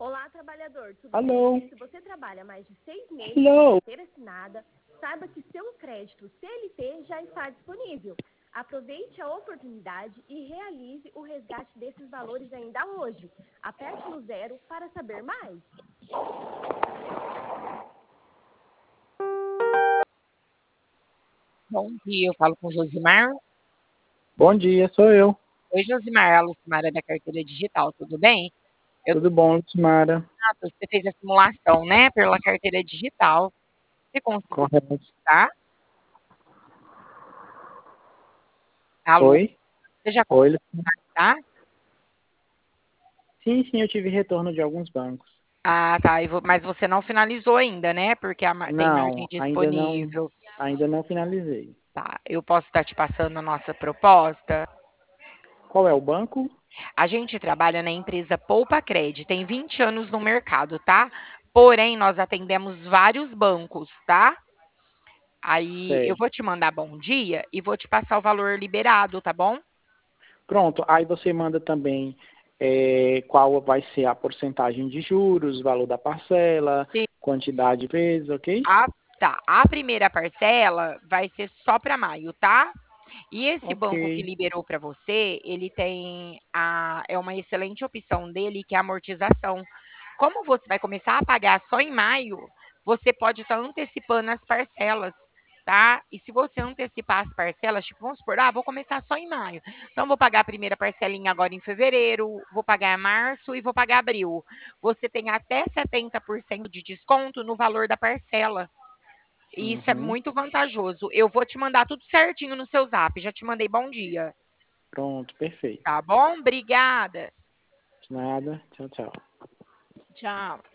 Olá, trabalhador, tudo Alô? bem? Se você trabalha mais de 6 meses Hello? sem carteira assinada, saiba que seu crédito CLT já está disponível. Aproveite a oportunidade e realize o resgate desses valores ainda hoje. Aperte no 0 para saber mais. Bom dia, eu falo com o Josimar. Bom dia, sou eu. Oi, Josimar, a Lucimara da Carteira Digital, tudo bem? Eu Tudo bom, Lucimara? Você fez a simulação, né, pela Carteira Digital. Você conseguiu, Correto. tá? Alô? Oi? Você já Oi, conseguiu, tá? sim, eu tive retorno de alguns bancos. Ah, tá. Mas você não finalizou ainda, né? Porque tem margem Não, disponível. ainda não finalizei. Tá. Eu posso estar te passando a nossa proposta. Qual é o banco? A gente trabalha na empresa Poupa Cred, tem 20 anos no mercado, tá? Porém, nós atendemos vários bancos, tá? Aí eu Certo. vou te mandar bom dia e vou te passar o valor liberado, tá bom? Pronto, aí você manda também qual vai ser a porcentagem de juros, valor da parcela, Sim. quantidade de vezes, ok? Tá. A primeira parcela vai ser só para maio, tá? E esse Ok. banco que liberou para você, ele tem é uma excelente opção dele, que é a amortização. Como você vai começar a pagar só em maio, você pode estar antecipando as parcelas, tá? E se você antecipar as parcelas, tipo, vamos supor, vou começar só em maio. Então, vou pagar a primeira parcelinha agora em fevereiro, vou pagar em março e vou pagar abril. Você tem até 70% de desconto no valor da parcela. E isso é Uhum. muito vantajoso. Eu vou te mandar tudo certinho no seu zap. Já te mandei bom dia. Pronto, perfeito. Tá bom? Obrigada. De nada. Tchau, tchau. Tchau.